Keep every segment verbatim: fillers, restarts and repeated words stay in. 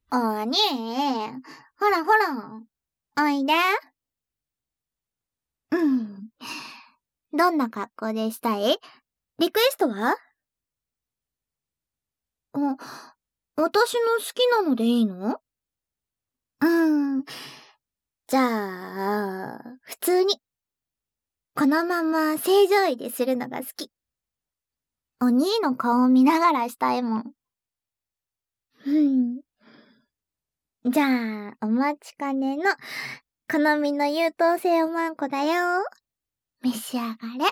おにー、ほらほら、おいで。うん。どんな格好でしたい？リクエストは？あ、私の好きなのでいいの？うーん。じゃあ、普通に。このまま正常位でするのが好き。お兄の顔を見ながらしたいもん。うん。じゃあ、お待ちかねの、好みの優等生おまんこだよ。召し上がれ。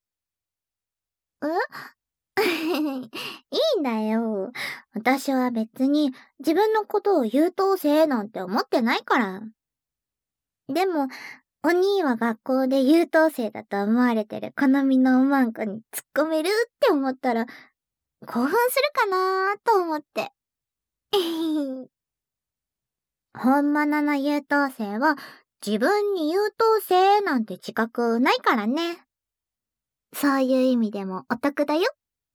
えいいんだよ。私は別に自分のことを優等生なんて思ってないから。でも、お兄は学校で優等生だと思われてる好みのおまんこに突っ込めるって思ったら、興奮するかなーと思って。本物の優等生は自分に優等生なんて自覚ないからね。そういう意味でもお得だよ。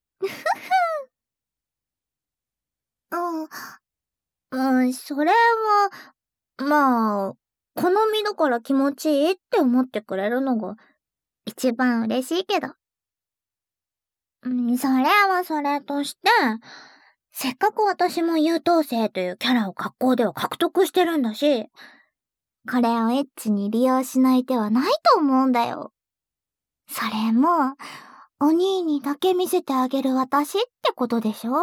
うん、うん、それは、まあ、好みだから気持ちいいって思ってくれるのが一番嬉しいけど。うん、それはそれとして、せっかく私も優等生というキャラを学校では獲得してるんだし、これをエッチに利用しない手はないと思うんだよ。それも、お兄にだけ見せてあげる私ってことでしょ？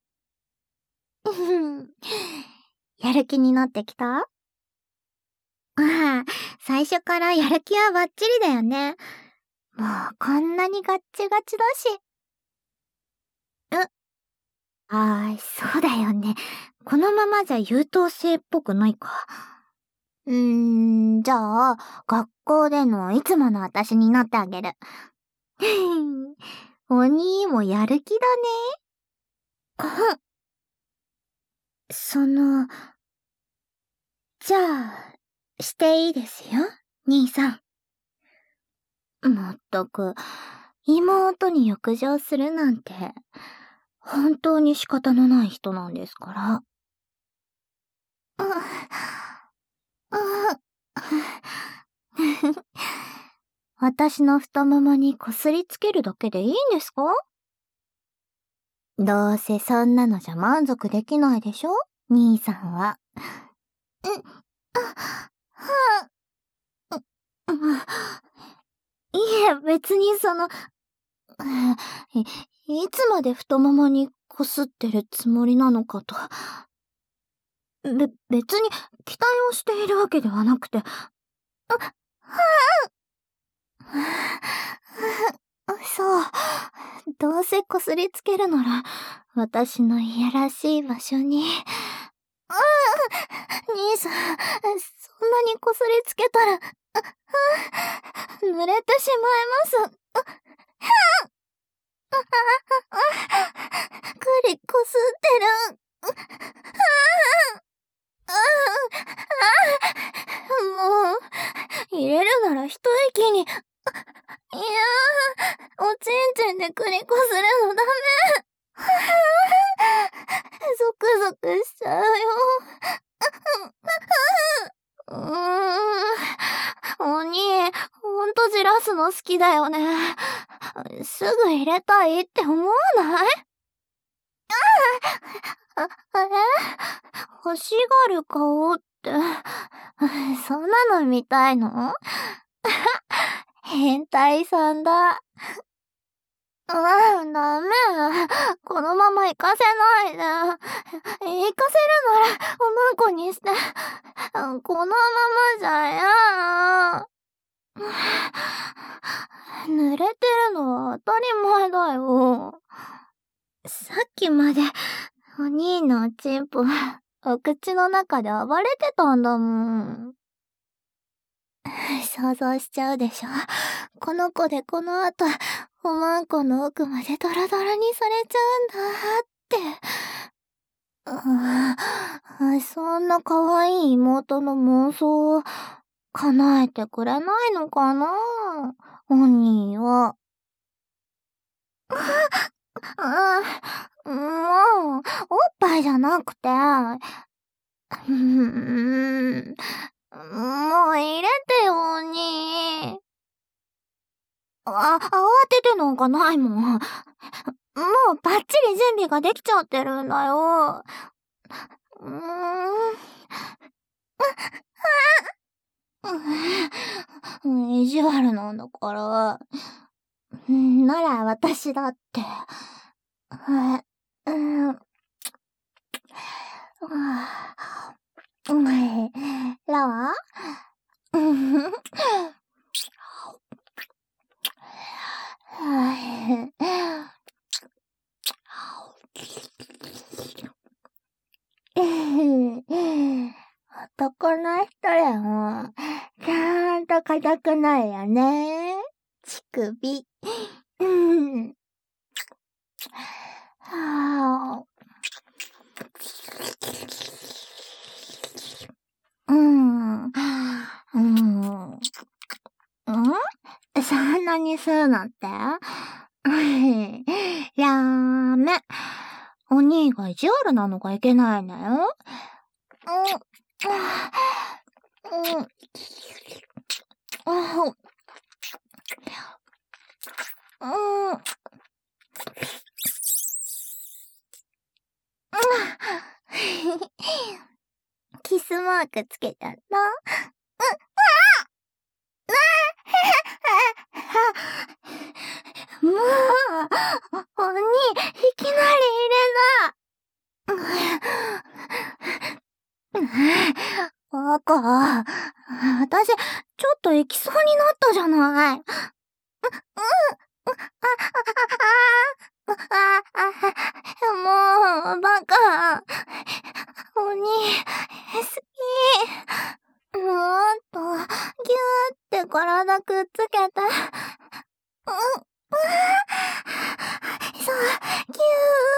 やる気になってきた？ああ、最初からやる気はバッチリだよね。もうこんなにガッチガチだし。う、ああ、そうだよね。このままじゃ優等生っぽくないか。うーん、じゃあ、学校でのいつもの私になってあげる。お兄もやる気だね。その、じゃあ、していいですよ、兄さん。まったく、妹に欲情するなんて、本当に仕方のない人なんですから。う、う、私の太ももにこすりつけるだけでいいんですか？どうせそんなのじゃ満足できないでしょ、兄さんは。う、あ、はぁ、う、いえ、別にその、い、いつまで太ももにこすってるつもりなのかと。べ、別に期待をしているわけではなくて、あ、はぁ、そう。どうせこすりつけるなら、私のいやらしい場所に。ああ、兄さん、そんなにこすりつけたら、濡れてしまいます。くりこすってる。もう、入れるなら一息に。いやー、おちんちんでくりこするのダメ。ゾクゾクしちゃうよ。うーん。お兄、ほんとじらすの好きだよね。すぐ入れたいって思わない？あ、あれ？欲しがる顔って、そんなの見たいの？変態さんだ。うん、ダメ。このまま行かせないで。行かせるなら、おまんこにして。このままじゃ嫌。濡れてるのは当たり前だよ。さっきまで、お兄のおちんぽ、お口の中で暴れてたんだもん。想像しちゃうでしょ。この子でこの後、おまんこの奥までドロドロにされちゃうんだって。うん、そんな可愛い妹の妄想を叶えてくれないのかな、お兄は。うん、もう、おっぱいじゃなくて、 うーん。もう入れてよ、おに。あ、慌ててなんかないもん。もうバッチリ準備ができちゃってるんだよ。うーん。うん、意地悪なんだから。うん、なら私だって。はい、うん。はあ、うん、らうん。はい男の人でも、ちゃんと硬くないよね。乳首。うん。はあ。うん。うん。ん？そんなに吸うなんて？やめ。お兄が意地悪なのがいけないのよ。うん。うん。うん。うん。キスマークつけちゃった。もう、おに、いきなり入れな。バカ。私、ちょっと行きそうになったじゃない。うん、うん、あ、あ、あ、もう、バカ。おに、好き。もっと、ぎゅーって体くっつけて。うん、うん、そう、ぎゅ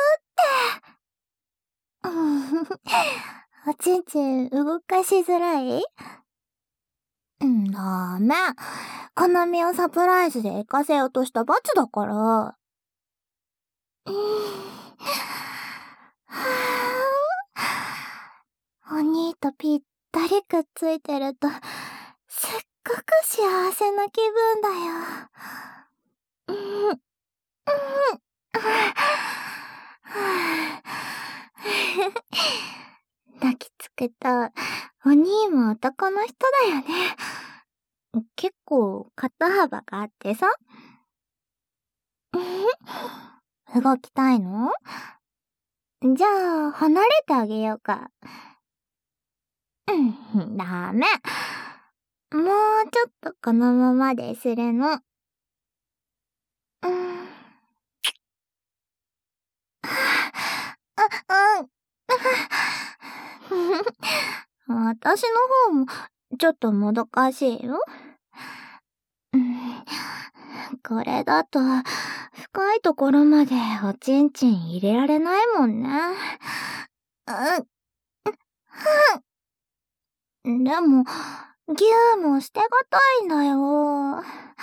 ーって。おちんちん動かしづらい？うん、ダメ。好みをサプライズで行かせようとした罰だから。うーん。お兄とぴったりくっついてると、すっごく幸せな気分だよ。うん、うん、抱きつくと、お兄も男の人だよね。結構肩幅があってさ。動きたいの？じゃあ、離れてあげようか。うん、ダメ。もうちょっとこのままでするの。うん。あ、うん。私の方も、ちょっともどかしいよ。うん、これだと、深いところまでおちんちん入れられないもんね。うん、でも、ギューも捨てがたいんだよ。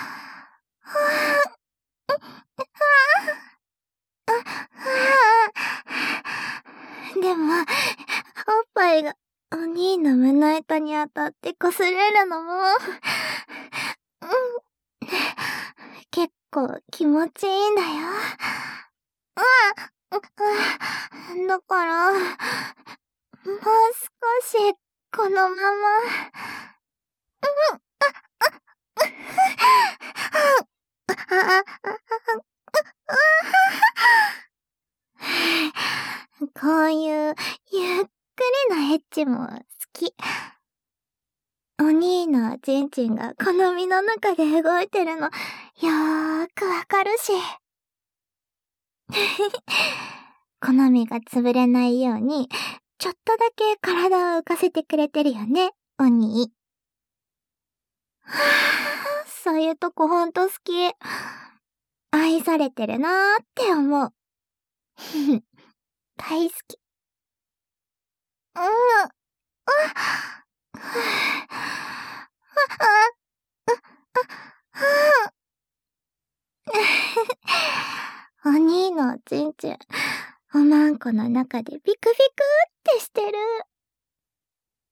でも、おっぱいがお兄の胸板に当たって擦れるのも、うん、結構気持ちいいんだよ。うん、だから、もう少し、このまま、こういう、ゆっくりなエッチも好き。お兄のチンチンが好みの中で動いてるの、よーくわかるし。好みが潰れないように、ちょっとだけ体を浮かせてくれてるよね、お兄。そういうとこほんと好き。愛されてるなーって思う。大好き。うん。あ、お兄のおちんちん、おまんこの中でビクビクってしてる。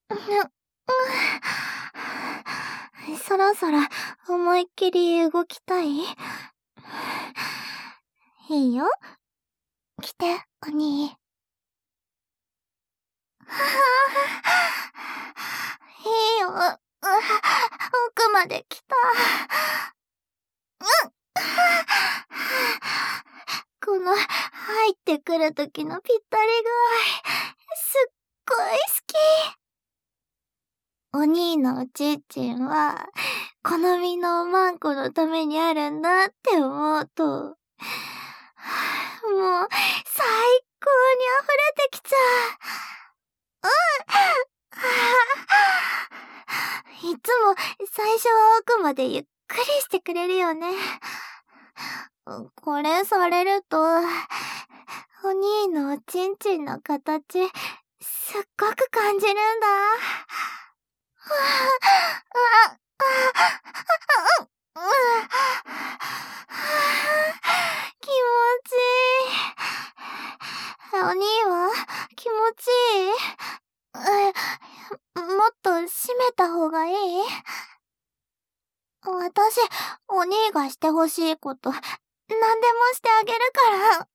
そろそろ思いっきり動きたい？いいよ。来て、お兄。いいよ。奥まで来た。この入ってくる時のぴったり具合、すっごい好き。お兄のおちんちんは、好みのおまんこのためにあるんだって思うと、もう、最高に溢れてきちゃう。うん。いつも最初は奥までゆっくりしてくれるよね。これされると、お兄のおちんちんの形、すっごく感じるんだ。気持ちいい。お兄は気持ちいい？もっと締めた方がいい？私、お兄がしてほしいこと、何でもしてあげるから。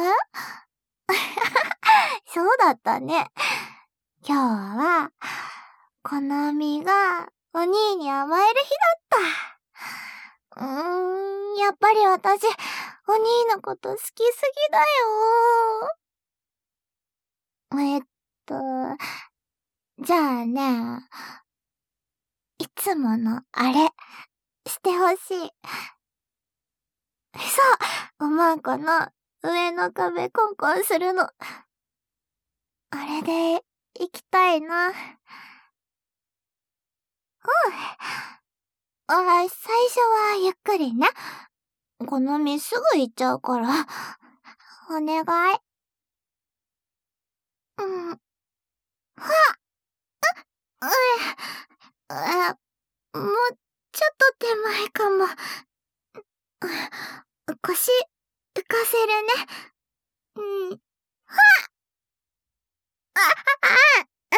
えそうだったね。今日は、このみがお兄に甘える日だった。うーん、やっぱり私、お兄のこと好きすぎだよ。えっと、じゃあね、いつものあれ、してほしい。そう、おまんこの上の壁コンコンするの。あれで、行きたいな。うん。あ、最初はゆっくりね。このみすぐ行っちゃうから。お願い。うん。はっ。う、うえ、もう、ちょっと手前かも。腰、浮かせるね。うん。はっ。あ、あ、あ、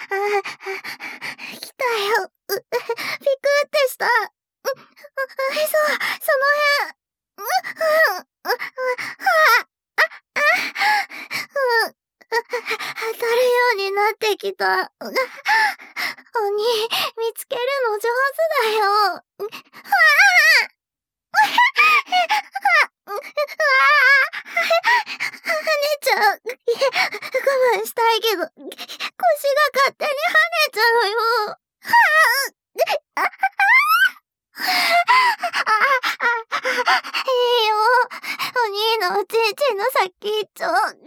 来たよ。う、ピクってした。う、そう、その辺。う、うん、う、う、はあ、あ、あ、うん、当たるようになってきた。お兄、見つけるの上手だよ。はあ、うわ跳ねちゃう。いや、我慢したいけど、腰が勝手に跳ねちゃうよ。はあ、あ、いいよ。お兄のおちんちんの先っちょ。好みのい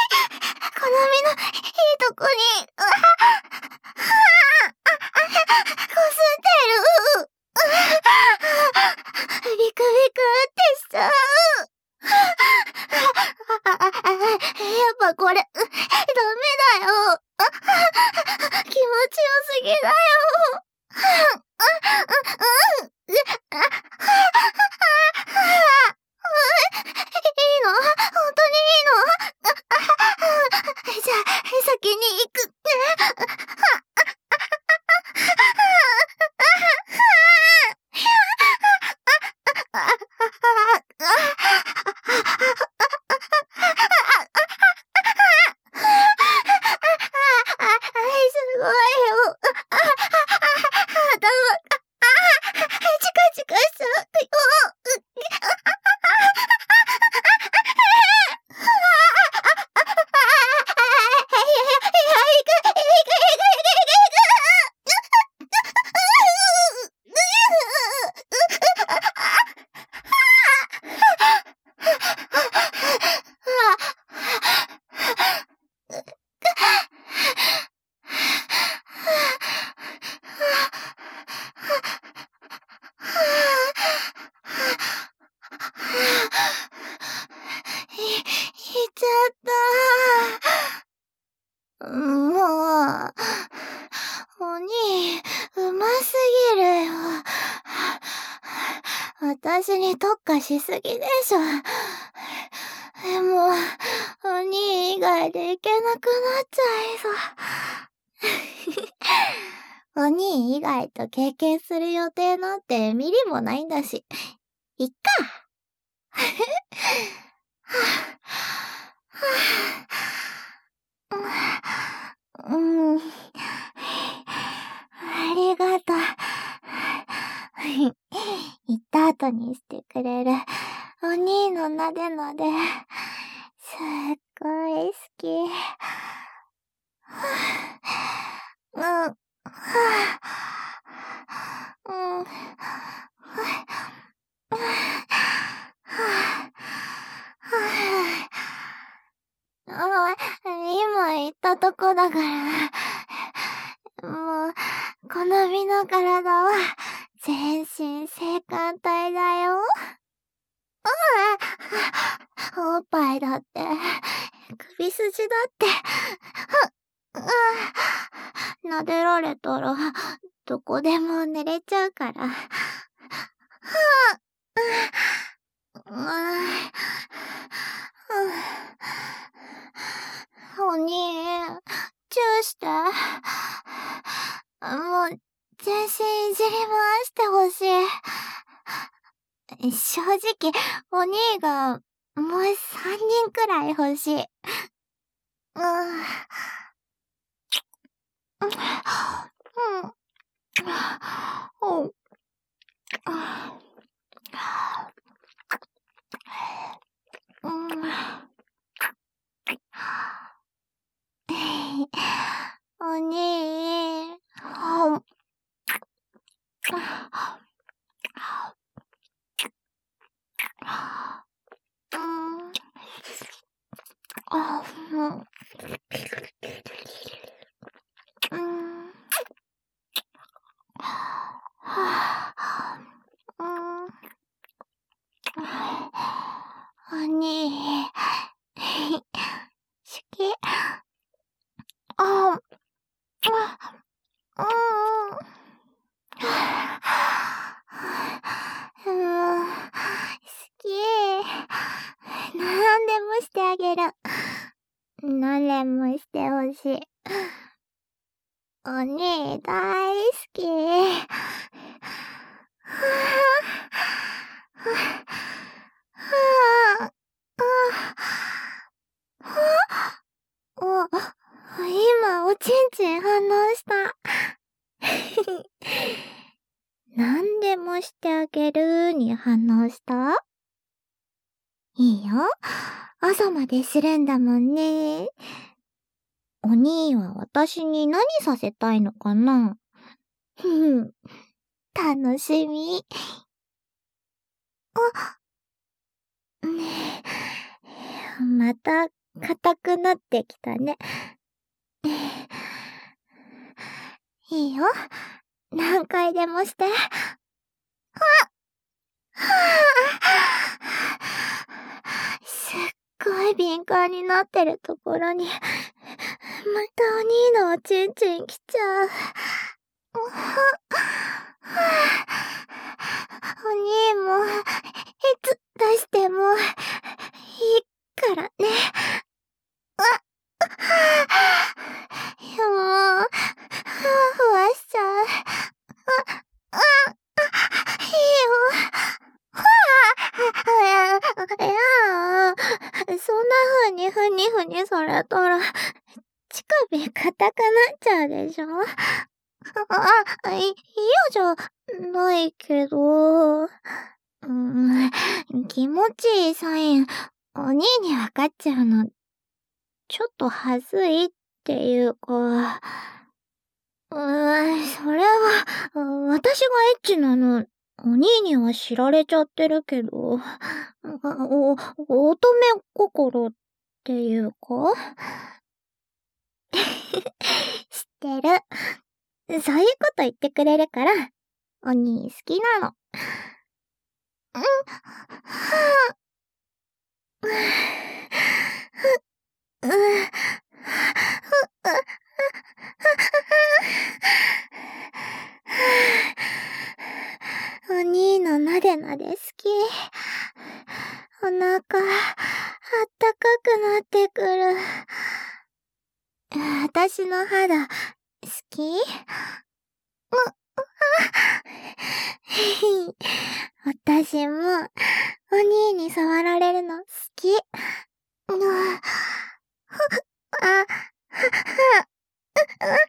いとこに、あ、こすってる。ビクビクってしちゃう。やっぱこれ、ダメだよ。気持ちよすぎだよ。いいの？本当にいいの？じゃあ、先に行く。すごいよ。頭、チカチカしちゃうよ。い、いっちゃった。もう、お兄、うますぎるよ。私に特化しすぎでしょ。でも、お兄以外でいけなくなっちゃいそう。 お兄以外と経験する予定なんてミリもないんだし、いっか。うん。ありがとう。言った後にしてくれるお兄のなでなで、すっごい好き。うん。うん。あ、今言ったとこだから。もう、この身の体は、全身性感帯だよ。うん。おっぱいだって、首筋だって、うん。撫でられたら、どこでも寝れちゃうから。うん。お兄、チューして。もう、全身いじり回してほしい。正直、お兄が、もう三人くらい欲しい。うん。うん。うん。うん。お兄、うん。あ、うん。うん。うん。お兄、好き。あ、うん。うん。好き。なんでもしてあげる。何でもしてほしい。お兄大好き。お、今おちんちん反応した。何でもしてあげるに反応した？いいよ。朝までするんだもんね。お兄は私に何させたいのかな？ふふ、楽しみ。あ、ねえ、また硬くなってきたね。いいよ。何回でもして。すっごい敏感になってるところに、またお兄のおちんちん来ちゃう。お兄も、いつ出しても、いいからね。もう、ふわふわしちゃう。あ、あ、いいよ。いや、いや、そんな風にふにふにされたら、乳首硬くなっちゃうでしょ？あ、い、嫌じゃないけど、うーん、気持ちいいサイン、お兄にわかっちゃうの、ちょっとはずいっていうか、うーん、それは、私がエッチなの、お兄には知られちゃってるけど、お、乙女心っていうか知ってる。そういうこと言ってくれるから、お兄好きなの。うん、はぁ、う、う、う、お兄のなでなで好き。お腹、あったかくなってくる。私の肌、 き？う、あ、私も、お兄に触られるの好き。う、あ、は、は、う、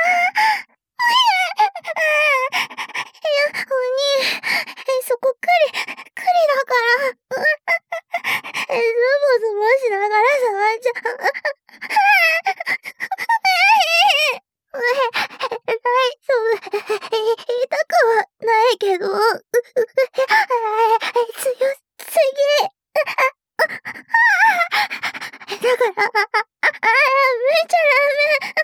いや、お兄、そこクリ、クリだから、ズボズボしながら触っちゃう。大丈夫。痛くはないけど、強すぎ。だから、めちゃダメ。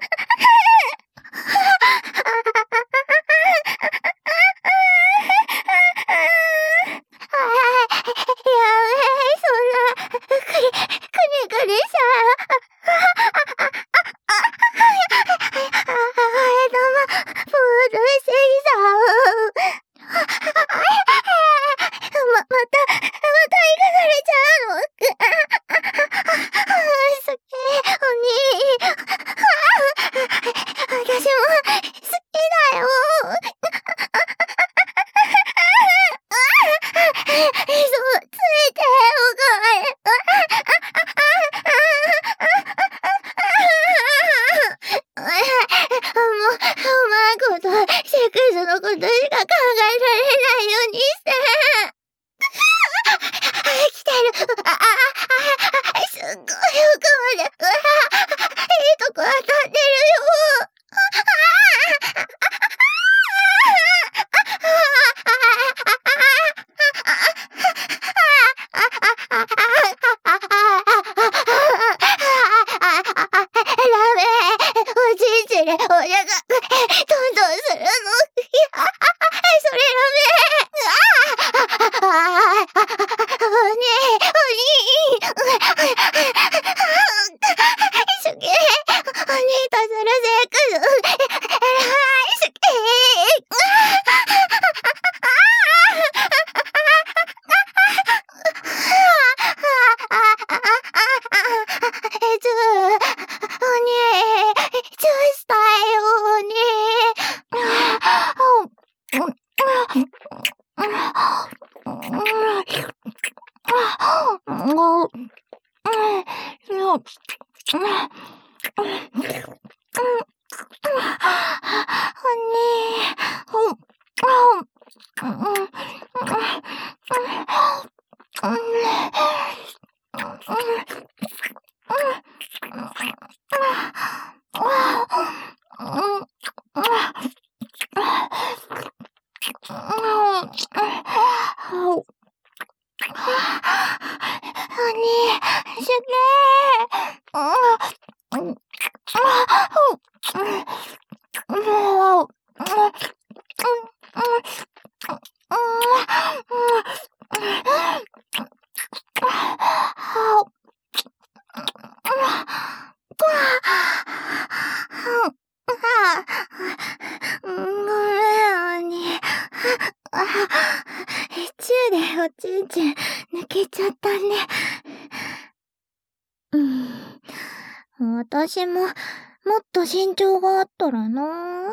私も、もっと身長があったらな。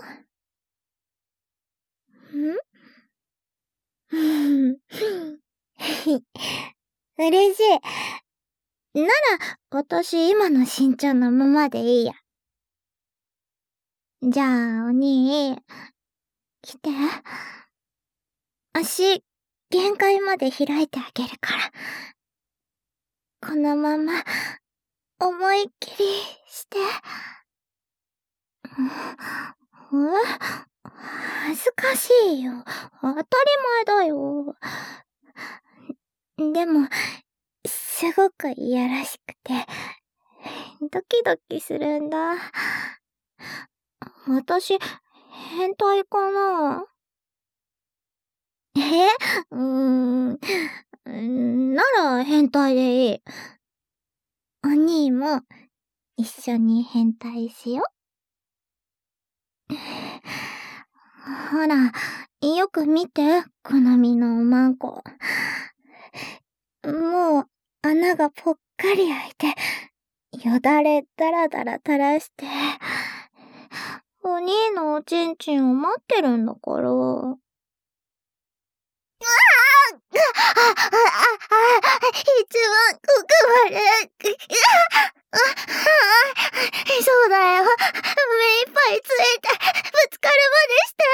ん嬉しい。なら、私今の身長のままでいいや。じゃあ、お兄、来て。足、限界まで開いてあげるから。このまま、思いっきりして。え？恥ずかしいよ。当たり前だよ。でも、すごくいやらしくて、ドキドキするんだ。私、変態かな？え？うーん、なら変態でいい。お兄も、一緒に変態しよ。ほら、よく見て、好みのおまんこ。もう、穴がぽっかり開いて、よだれだらだら垂らして、お兄のおちんちんを待ってるんだから。うわああああ一番ここまで。そうだよ。目いっぱいついて、ぶつかるまでして。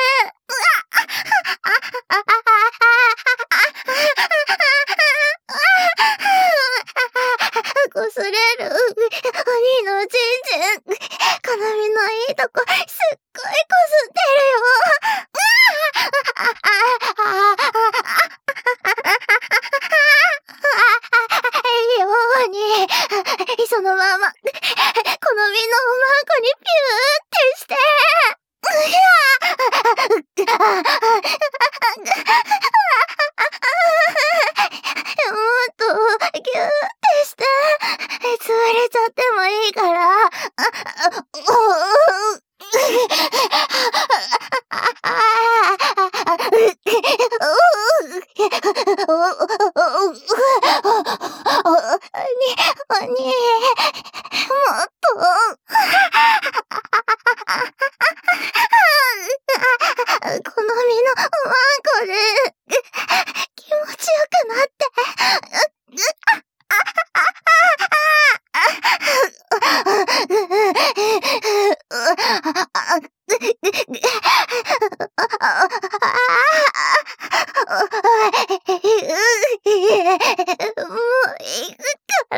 こすれる。兄のおちんちん。好みのいいとこ、すっごいこすってるよ。ように、そのまま、好みのおまんこにピューってして。もっと、ギューってして、潰れちゃってもいいから。おに、おに、もっと。好みのおまんこで気持ちよくなって。もう行くから。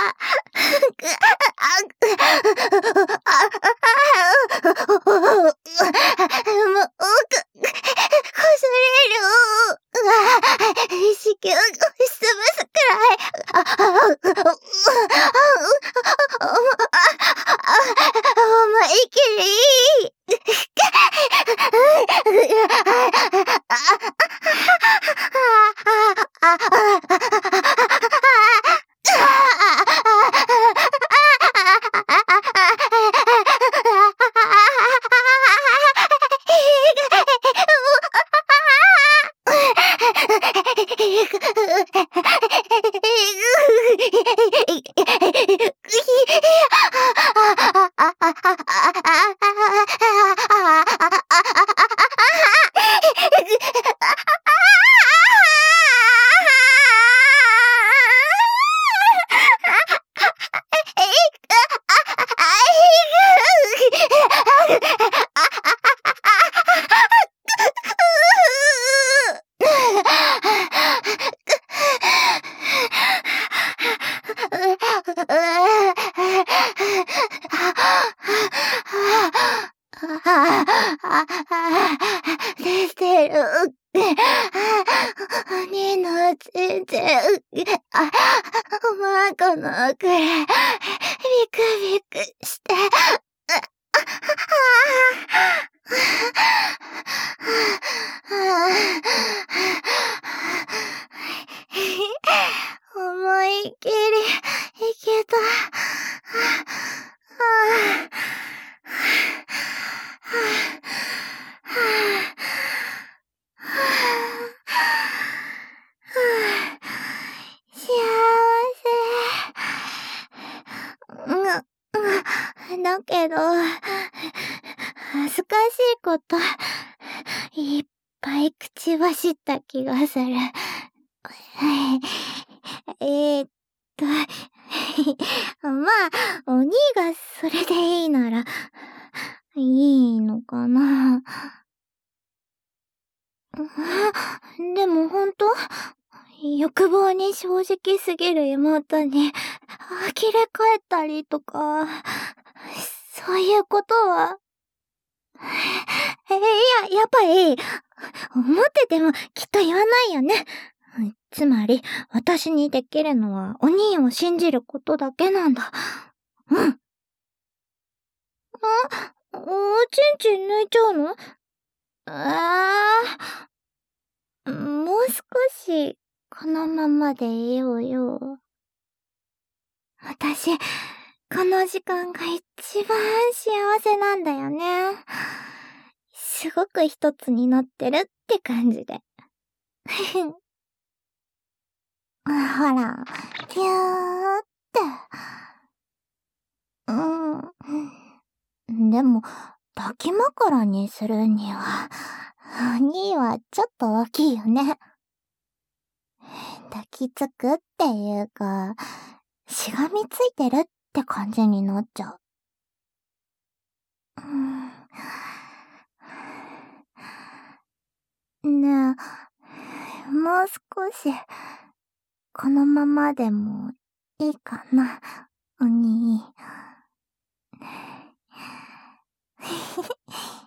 もう、こすれる。子宮を押しつぶすくらい。思いっきり。出てる。兄のちんちん。おまんこのくらい、ビクビクして。思いっきりいけた。幸せ。うん、だけど、恥ずかしいこと、いっぱい口走った気がする。えーっと、まあ、お兄がそれでいいなら、いいのかな。でもほんと？欲望に正直すぎる妹に、呆れ返ったりとか、そういうことは。え、いや、やっぱり、思っててもきっと言わないよね。つまり、私にできるのは、お兄を信じることだけなんだ。うん。あ、おちんちん抜いちゃうの？ああ、もう少し、このままでいようよ。私、この時間が一番幸せなんだよね。すごく一つになってるって感じで。ほら、ピューって。うん。でも、 抱き枕にするには、お兄はちょっと大きいよね。抱きつくっていうか、しがみついてるって感じになっちゃう。うん、ねえ、もう少し、このままでもいいかな、お兄。